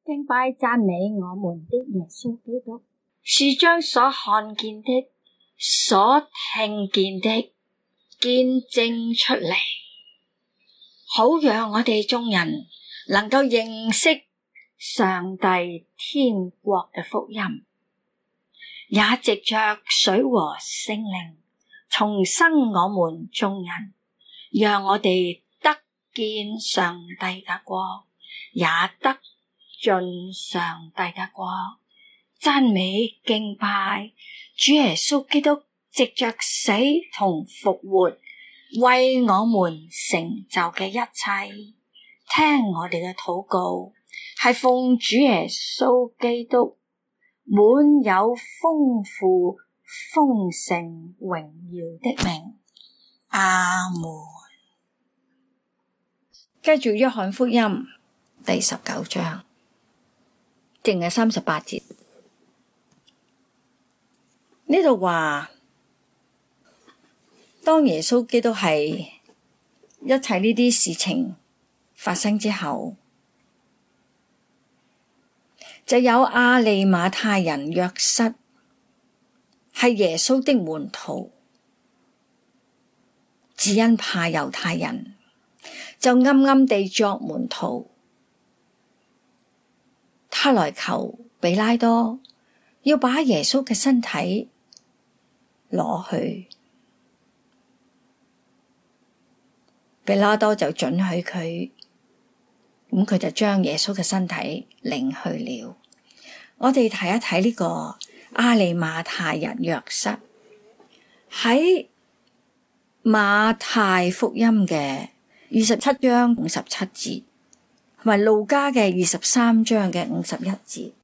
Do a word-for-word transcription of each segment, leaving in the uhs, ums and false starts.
敬拜讚美我們的耶穌基督， 是將所看見的、所聽見的見證出嚟，好讓我哋眾人能夠認識上帝天國嘅福音，也藉着水和聖靈重生我們眾人，讓我哋得見上帝嘅國，也得進上帝嘅國。讚美敬拜主耶穌基督，藉着死同復活為我們成就嘅一切。聽我哋嘅禱告，係奉主耶穌基督滿有豐富豐盛榮耀的名，阿門。 跟住約翰福音第十九章，淨係三十八節，呢度話，當耶穌基督係一切呢啲事情發生之後，就有亞利馬太人約瑟，係耶穌的門徒，只因怕猶太人，就暗暗地作門徒。他來求彼拉多要把耶穌嘅身體攞去，彼拉多就准許佢，咁佢就將耶穌嘅身體領去了。我哋睇一睇呢個亞利馬太人約瑟，喺馬太福音嘅二十七章五十七節，同埋路加嘅二十三章嘅五十一節，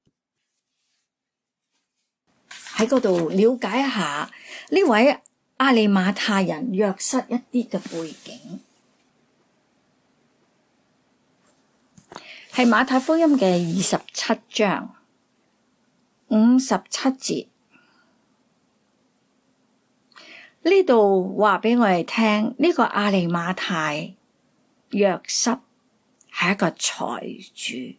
喺嗰度了解一下呢位亞利馬太人約瑟一啲嘅背景。係馬太福音嘅二十七章五十七節，呢度話俾我哋聽，呢個亞利馬太約瑟係一個財主，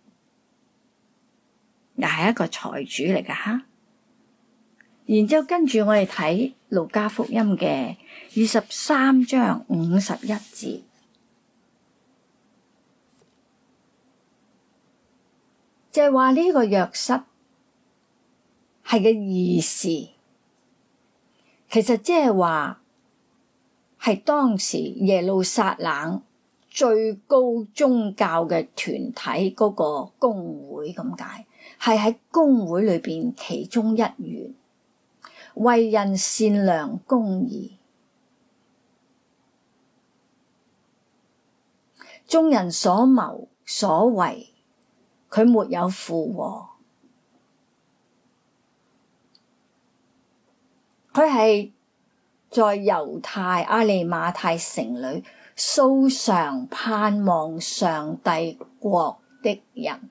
又係一個財主嚟㗎吓。然之後跟住我哋睇路加福音嘅二十三章五十一節，就係話呢個約瑟係嘅義士，其實即係話係當時耶路撒冷最高宗教嘅團體嗰個公會咁解，係喺公會裏邊其中一員，為人善良公義，眾人所謀所為，佢沒有附和。佢係在猶太亞利馬太城裏素常盼望上帝國的人。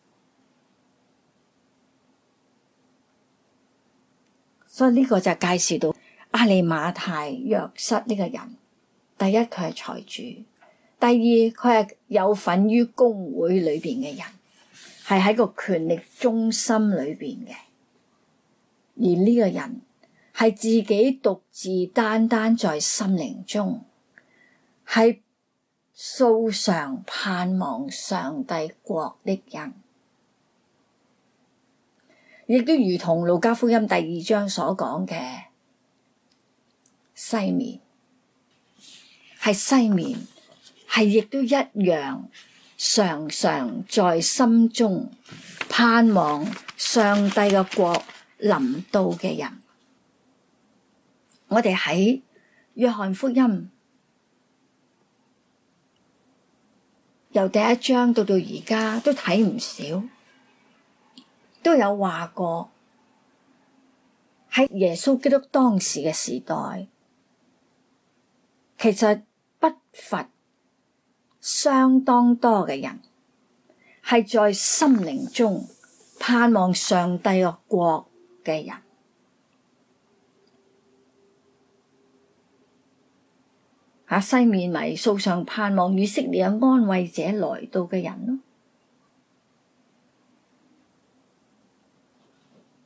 所以呢個就介紹到亞利馬太約瑟呢個人。第一，佢係財主；第二，佢係有份於公會裏邊嘅人，係喺個權力中心裏邊嘅。而呢個人係自己獨自單單在心靈中，係素常盼望上帝國的人，亦都如同路加福音第二章所講嘅西面，係西面，係亦都一樣常常在心中盼望上帝嘅國臨到嘅人。我哋喺約翰福音由第一章到到而家都睇唔少，都有話過喺耶穌基督當時嘅時代，其實不乏相當多嘅人係在心靈中盼望上帝嘅國嘅人。啊，西面咪素常盼望以色列嘅安慰者來到嘅人咯。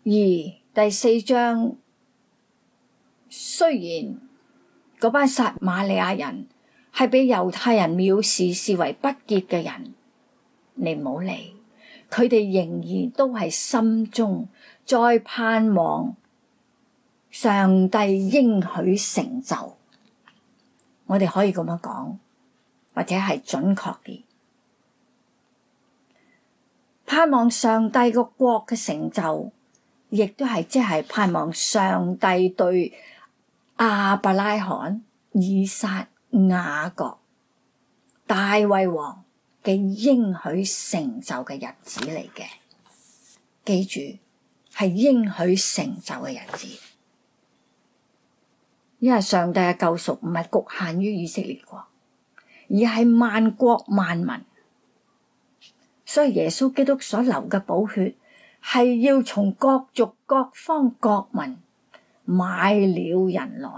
而第四章，雖然嗰班撒瑪利亞人係被猶太人藐視，視為不潔嘅人，你唔好理，佢哋仍然都係心中再盼望上帝應許成就。我哋可以咁樣講，或者係準確啲，盼望上帝個國嘅成就，亦都係即係盼望上帝對亞伯拉罕、以撒、雅各、大衛王嘅應許成就嘅日子嚟嘅。記住，係應許成就嘅日子，因為上帝嘅救贖唔係局限於以色列國，而係萬國萬民。所以耶穌基督所流嘅寶血係要從各族各方各民買了人來，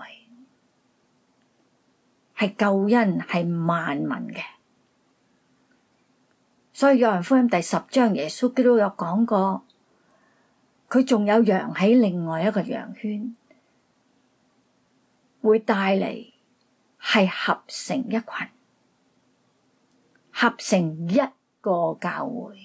係救恩，係萬民嘅。所以約翰福音第十章，耶穌基督有講過，佢仲有羊喺另外一個羊圈，會帶嚟係合成一群，合成一個教會。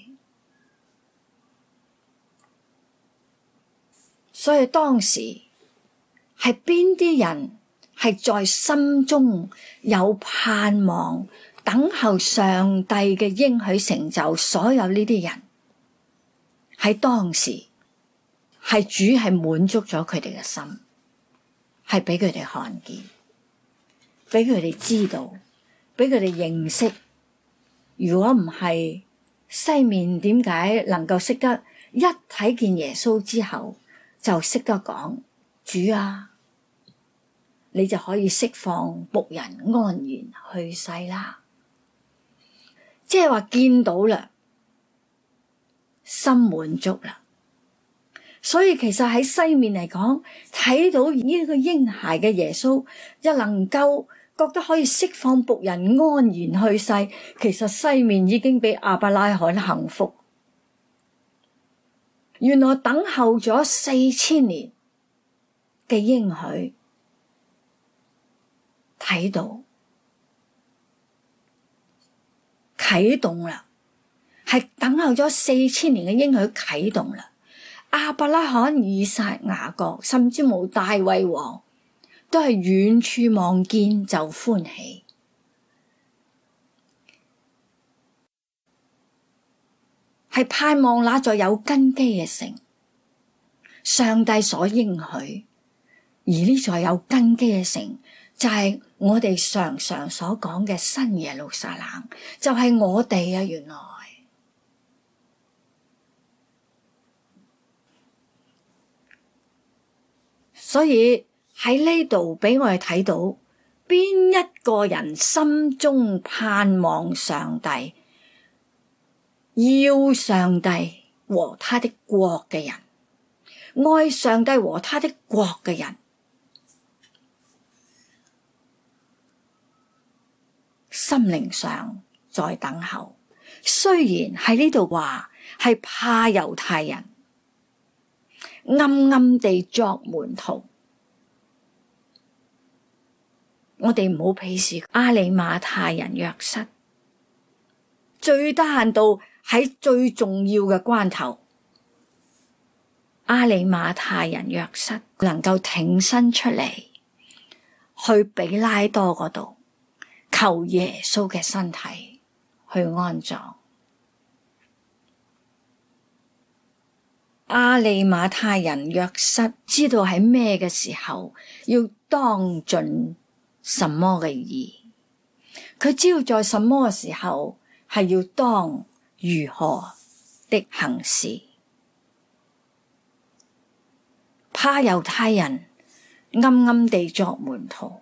所以當時係邊啲人係在心中有盼望，等候上帝嘅應許成就，所有呢啲人喺當時係主係滿足咗佢哋嘅心，係俾佢哋看見，俾佢哋知道，俾佢哋認識。如果唔係，西面點解能夠識得一睇見耶穌之後就識得講，主啊，你就可以釋放僕人安然去世啦。即係話見到啦，心滿足啦。所以其實喺西面嚟講，睇到呢個嬰孩嘅耶穌，一能夠覺得可以釋放僕人安然去世，其實西面已經比亞伯拉罕幸福。原來等候咗四千年嘅應許，睇到啟動啦，係等候咗四千年嘅應許啟動啦。亞伯拉罕、以撒、雅各，甚至冇大衛王，都係遠處望見就歡喜，係盼望那座有根基嘅城，上帝所應許。而呢座有根基嘅城，就係我哋常常所講嘅新耶路撒冷，就係我哋啊！原來，所以喺呢度俾我哋睇到，邊一個人心中盼望上帝，要上帝和他的國嘅人，愛上帝和他的國嘅人，心靈上在等候。雖然喺呢度話係怕猶太人，暗暗地作門徒，我哋唔好鄙視阿里馬太人約瑟，最低限度喺最重要嘅關頭，阿里馬太人約瑟能夠挺身出嚟，去比拉多嗰度求耶穌嘅身體去安葬。阿里馬太人約瑟知道喺咩嘅時候要當盡什麼嘅義，佢知道在什麼嘅時候係要當如何的行事。怕猶太人，暗暗地作門徒。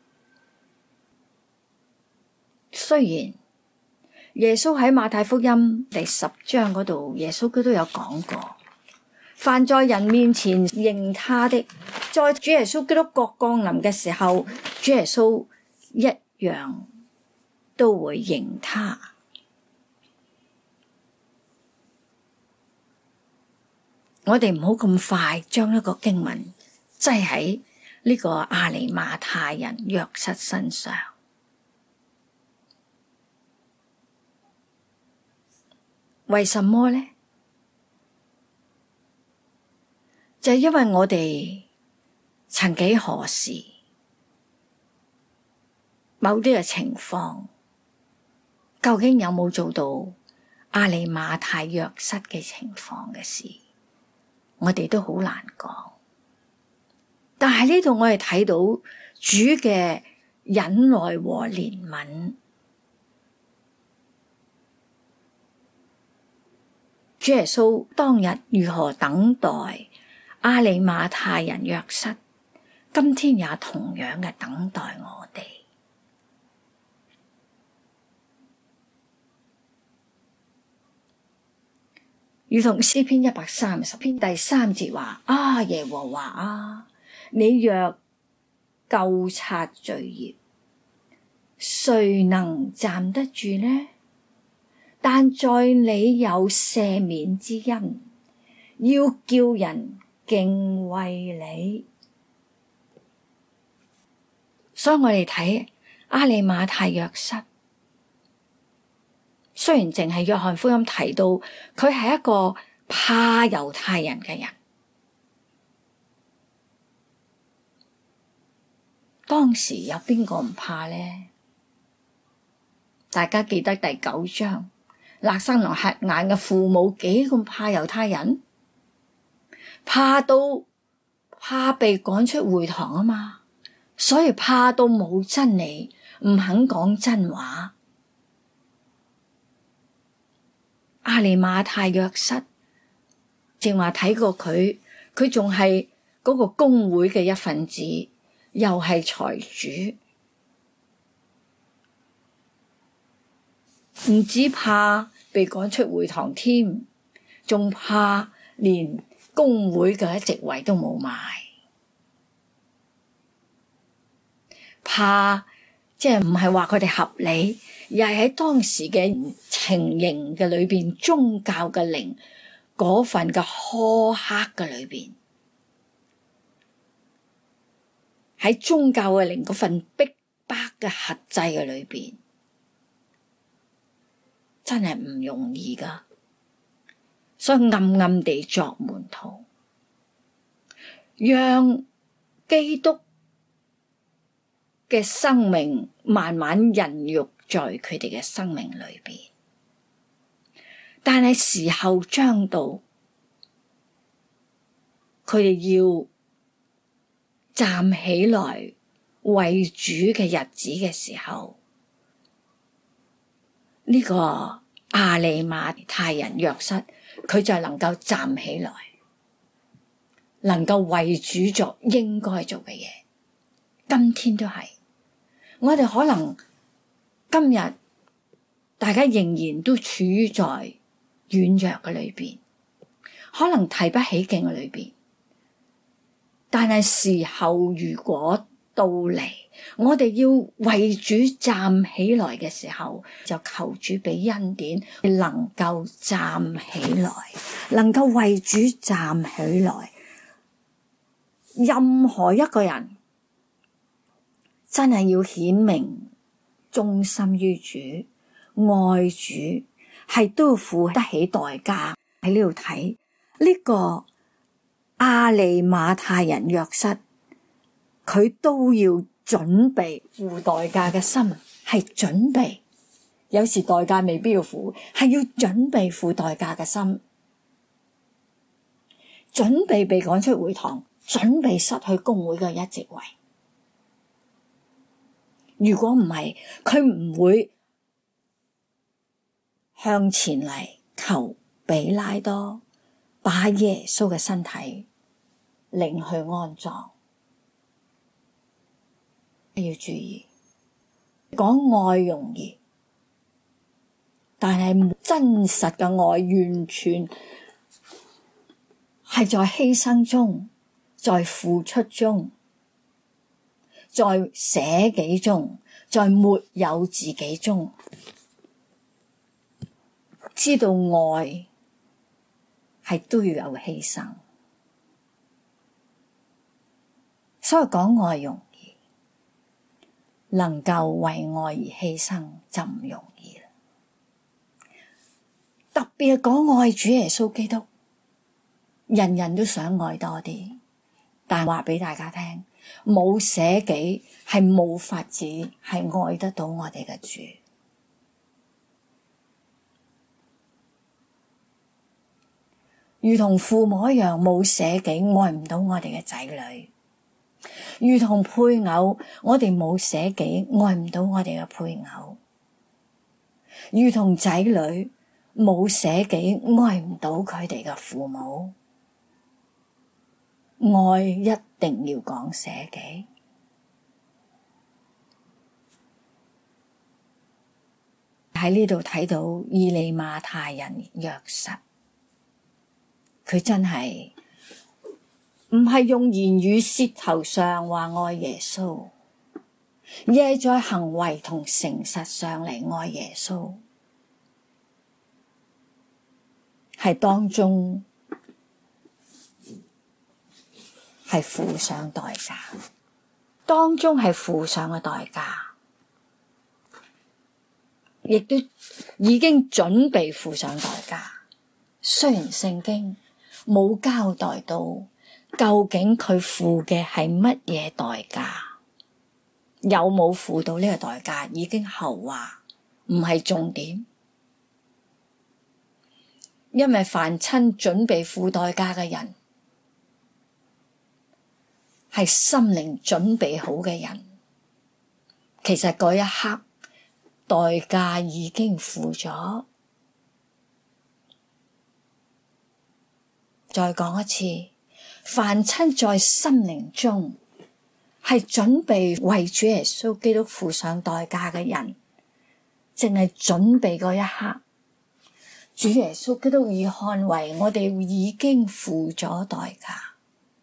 雖然耶穌喺馬太福音第十章嗰度，耶穌佢都有講過，凡在人面前認他的，在主耶穌基督國降臨嘅時候，主耶穌一樣都會認他。 我哋唔好咁快將一個經文擠喺呢個亞利馬太人約瑟身上。為什麼呢？就係因為我哋曾幾何時某啲嘅情況，究竟有冇做到亞利馬太約瑟嘅情況嘅事，我哋都好難講。但係呢度我哋睇到主嘅忍耐和憐憫，主耶穌當日如何等待亞利馬太人約瑟，今天也同樣嘅等待我哋。如同詩篇一百三十篇第三節話：啊，耶和華啊，你若究察罪孽，誰能站得住呢？但在你有赦免之恩，要叫人敬畏你。所以我哋睇亞利馬太約瑟，雖然淨係約翰福音提到佢係一個怕猶太人嘅人，當時有邊個唔怕呢？大家記得第九章，勒生龍瞎眼嘅父母幾咁怕猶太人，怕到怕被趕出會堂啊嘛，所以怕到冇真理，唔肯講真話。亞利馬太約瑟正話睇過佢，佢仲係嗰個公會嘅一份子，又係財主，唔止怕被趕出會堂添，仲怕連公會嘅一席位都冇埋，怕即係唔係話佢哋合理，而係喺當時嘅情形嘅裏邊，宗教嘅靈嗰份嘅苛刻嘅裏邊，喺宗教嘅靈嗰份逼迫嘅轄制嘅裏邊，真係唔容易噶。所以暗暗地作門徒，讓基督嘅生命慢慢孕育在佢哋嘅生命裏邊。但係時候將到，佢哋要站起來為主嘅日子嘅時候，呢個亞利馬太人約瑟，佢就能夠站起來，能夠為主做應該做嘅嘢。今天都係，我哋可能今日大家仍然都處於在軟弱嘅裏邊，可能提不起勁嘅裏邊，但係時候如果到嚟，我哋要為主站起來嘅時候，就求主俾恩典，能夠站起來，能夠為主站起來。任何一個人真係要顯明忠心於主、愛主，係都要付得起代價。喺呢度睇呢個亞利馬太人約瑟，佢都要準備付代價嘅心，係準備。有時代價未必要付，係要準備付代價嘅心，準備被趕出會堂，準備失去公會嘅一席位。如果唔係，佢唔會向前嚟求比拉多把耶穌嘅身體領去安葬。要注意，講愛容易，但係真實嘅愛完全係在犧牲中，在付出中，在捨己中，在沒有自己中。知道愛係都要有犧牲。所以講愛容易，能夠為愛而犧牲就唔容易啦。特別係講愛主耶穌基督，人人都想愛多啲，但話俾大家聽，冇捨己係冇法子係愛得到我哋嘅主。如同父母一樣，冇捨己愛唔到我哋嘅仔女；如同配偶，我哋冇捨己愛唔到我哋嘅配偶；如同仔女冇捨己愛唔到佢哋嘅父母。愛一定要講捨己。喺呢度睇到以利馬太人約瑟，佢真係唔係用言語舌頭上話愛耶穌，而係在行為同誠實上嚟愛耶穌，係當中係付上代價，當中係付上嘅代價，亦都已經準備付上代價。雖然聖經冇交代到究竟佢付嘅係乜嘢代價，有冇付到呢個代價已經後話，唔係重點。因為凡親準備付代價嘅人，係心靈準備好嘅人，其實嗰一刻代價已經付咗。再講一次，凡親在心靈中係準備為主耶穌基督付上代價嘅人，淨係準備嗰一刻，主耶穌基督已看為我哋已經付咗代價。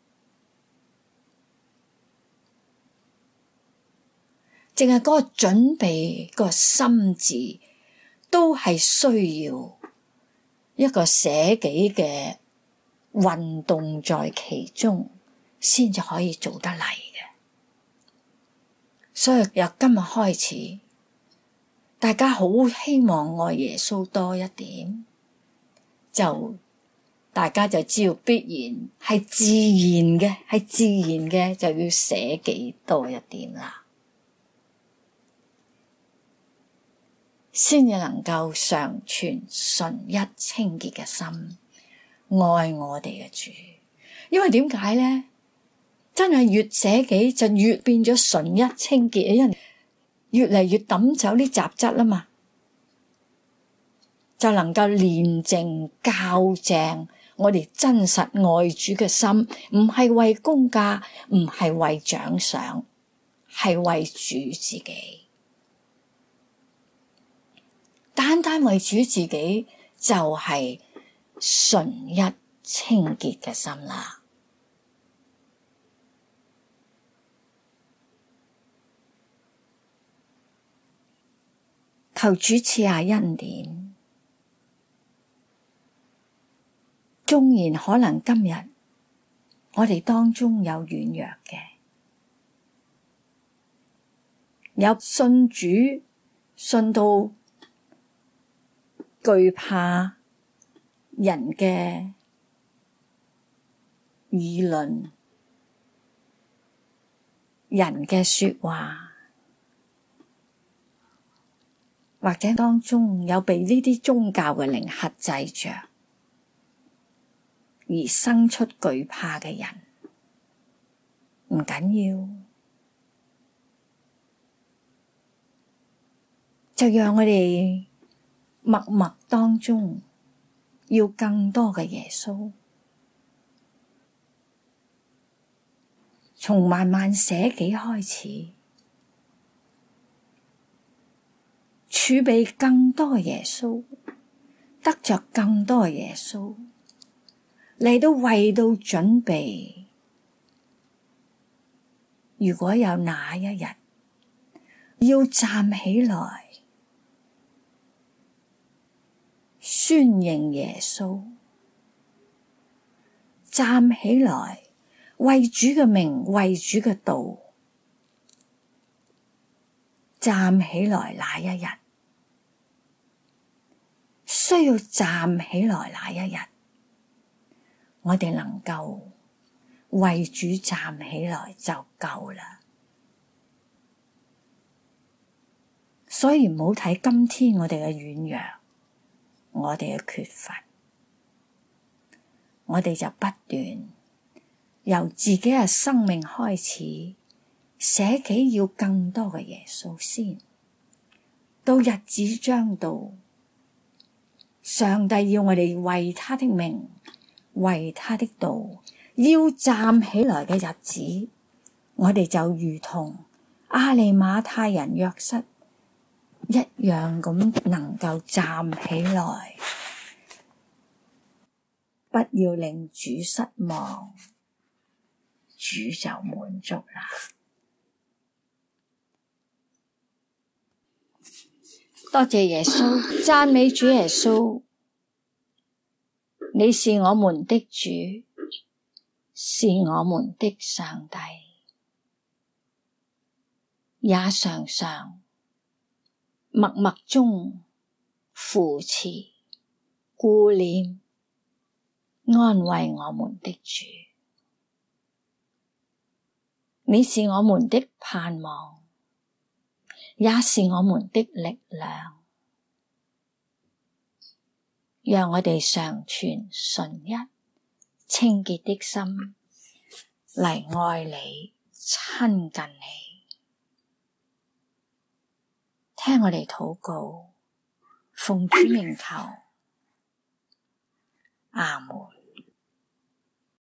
淨係嗰個準備個心志，都係需要一個捨己嘅運動在其中，先至可以做得嚟嘅。所以由今日開始，大家好希望愛耶穌多一點，就大家就知道必然係自然嘅，係自然嘅就要捨己多一點啦。先至能夠常存純一清潔嘅心，愛我哋嘅主。因為點解咧？真係越捨己就越變咗純一清潔，因為越嚟越抌走啲雜質啦嘛，就能夠練淨校正我哋真實愛主嘅心，唔係為公價，唔係為獎賞，係為主自己。單單為主自己就係純一清潔嘅心啦。求主賜下恩典，縱然可能今日我哋當中有軟弱嘅，有信主信到懼怕人嘅議論，人嘅說話，或者當中有被呢啲宗教嘅靈轄制着，而生出懼怕嘅人，唔緊要，就讓我哋默默當中要更多嘅耶穌，從慢慢捨己開始，儲備更多耶穌，得着更多耶穌，嚟到為到準備，如果有那一日要站起來宣認耶穌， 站起來，為主嘅名，為主嘅道，站起來那一日，需要站起來那一日，我哋能夠為主站起來就夠啦。所以唔好睇今天我哋嘅軟弱，我哋嘅缺乏，我哋就不斷由自己嘅生命開始捨己，要更多嘅耶穌先。到日子將到，上帝要我哋為他的名，為他的道，要站起來嘅日子，我哋就如同亞利馬太人約瑟一樣咁能夠站起來，不要令主失望，主就滿足啦。多謝耶穌，讚美主耶穌，你是我們的主，是我們的上帝，也常常默默中扶持、顧念、安慰我們的主。你是我們的盼望，也是我們的力量，讓我哋常存純一、清潔的心嚟愛你、親近你。聽我哋禱告，奉主名求。